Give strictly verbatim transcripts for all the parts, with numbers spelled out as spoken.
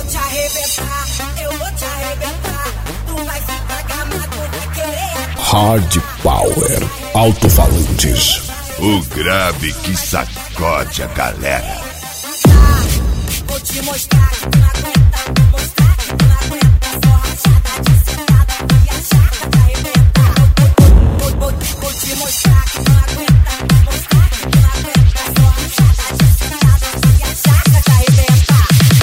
vou te arrebentar, eu vou te arrebentar. Tu vai ficar gamado, vai querer. Hard Power Alto-Falantes. O grave que sacode a galera. Vou te mostrar que tu não aguenta, vou mostrar que tu não aguenta. Só rachada de sentada e a chata te arrebenta. Vou, vou, vou, vou te mostrar que tu não aguenta, vou mostrar que tu não aguenta. Só rachada de sentada e a chata te arrebenta.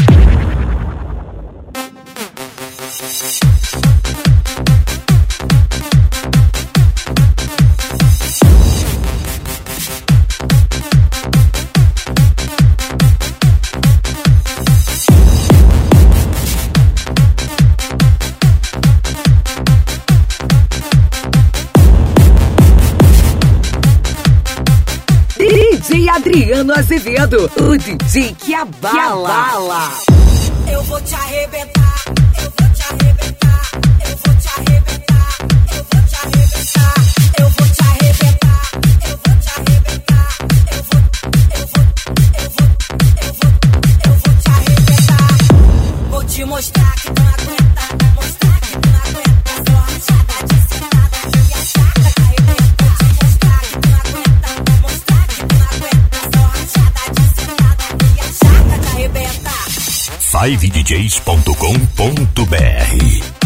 D J Adriano Azevedo, o D J que abala. Eu vou te arrebentar, eu vou te arrebentar, eu vou te arrebentar, eu vou te arrebentar, eu vou te arrebentar, eu vou te arrebentar, eu vou, eu vou, eu vou, eu vou, eu vou te arrebentar. Vou te mostrar que tu não aguenta, vou mostrar que tu não aguenta. Só rachada de sentada e a chata te arrebenta. Vou te mostrar que tu não aguenta, vou mostrar que tu não aguenta. Só rachada de sentada e a chata te arrebenta. five d js ponto com ponto b r